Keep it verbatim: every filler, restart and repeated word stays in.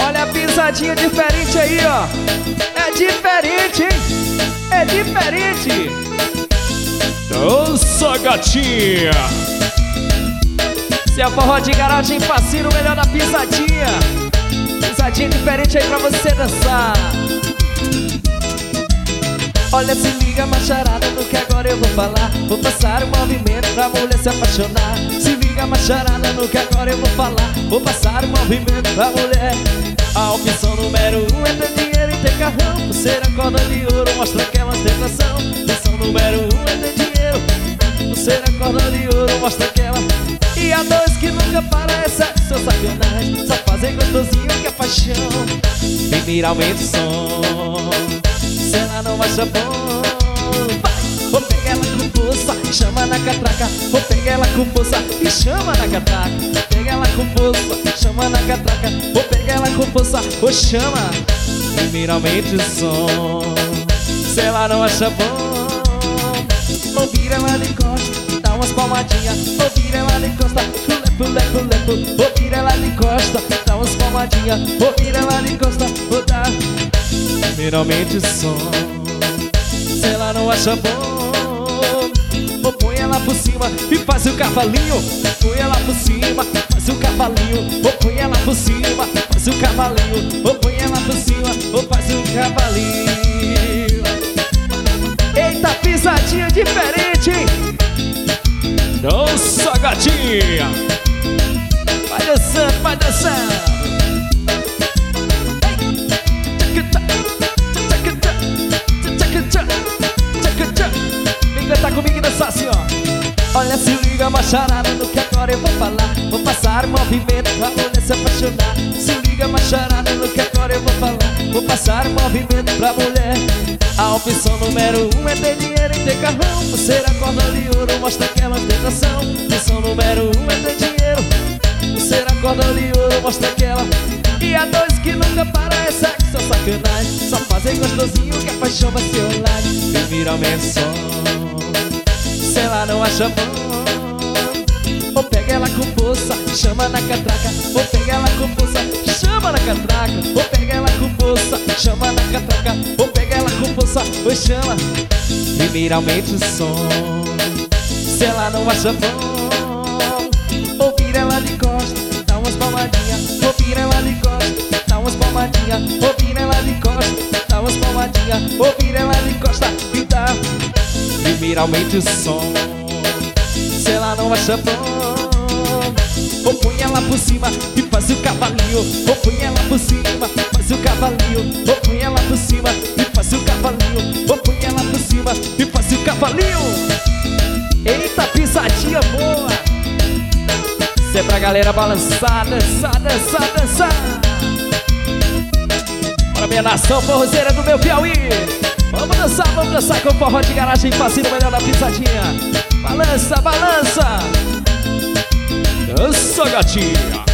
Olha a pisadinha diferente aí, ó. É diferente, hein? É diferente. Dança, gatinha. Se é forró de garagem, fascina o melhor da pisadinha. Pisadinha diferente aí pra você dançar. Olha, se liga, macharada, no que agora eu vou falar. Vou passar o movimento pra mulher se apaixonar. Se liga, macharada, no que agora eu vou falar. Vou passar o movimento pra mulher. A opção número um é ter dinheiro e ter carrão. Pulseira, corda de ouro, mostra que é uma ostentação. Opção número um é ter dinheiro. Pulseira, corda de ouro, mostra que ela. E a dois que nunca para é sexo, seu sacanagem. Só fazer gostosinho que é paixão. Vem virar, aumenta o som. Se ela não acha bom, vai. Vou pegar ela com força, chama na catraca. Vou pegar ela com força e chama na catraca. Pega ela com força, chama na catraca. Vou pegar ela com força, ou chama. Primeiramente o som. Se ela não acha bom, ou vira ela de costa, dá umas palmadinhas. Ou vira ela de costa, lepo, lepo, lepo. Ou vira ela de costa, dá umas palmadinhas. Ou vira ela de costa, ou dá. Primeiramente o som. Se ela não acha bom, ou põe ela por cima e faz o cavalinho. Põe ela por cima, faz o cavalinho. Ou põe ela por cima, faz o cavalinho. Ou põe ela por cima, ou faz o cavalinho. Eita, pisadinha diferente, hein? Dança, gatinha. Vai dançando, vai dançando. Vem cantar comigo e dançar assim, ó. Olha, se liga, macharada, no que agora eu vou falar. Vou passar o movimento pra mulher se apaixonar. Se liga, macharada, no que agora eu vou falar. Vou passar o movimento pra mulher. A opção número um é ter dinheiro e ter carrão. Pulseira, corda de ouro, mostra aquela ostentação. Opção número um é ter dinheiro. Pulseira, corda de ouro, mostra aquela. E a dois que nunca para é sexo, só sacanagem. Só fazer gostosinho que a paixão vai ser online. Vem virar o som. Se ela não acha bom, ou pega ela com força, chama na catraca. Ou pega ela com força, chama na catraca. Ou pega ela com força, chama na catraca. Ou pega ela com força, ou chama. Primeiramente o som. Se ela não acha bom, ou vira ela de costa, dá umas palmadinhas. Ou vira ela de costa, dá umas palmadinhas. Ou vira ela de costa, dá umas palmadinhas. Ou vira ela de costa e dá. Primeiramente o som. Se ela não acha bom, ou põe ela por cima e faz o cavalinho. Ou põe ela por cima, faz o cavalinho. Ou põe ela por cima e faz o cavalinho. Ou põe ela por cima e faz o cavalinho. Eita, pisadinha boa. Isso é pra galera balançar, dançar, dançar, dançar. Bora, minha nação forrozeira do meu Piauí. Vamos dançar, vamos dançar com forró de garagem, fazendo o melhor da pisadinha. Balança, balança. Dança, gatinha.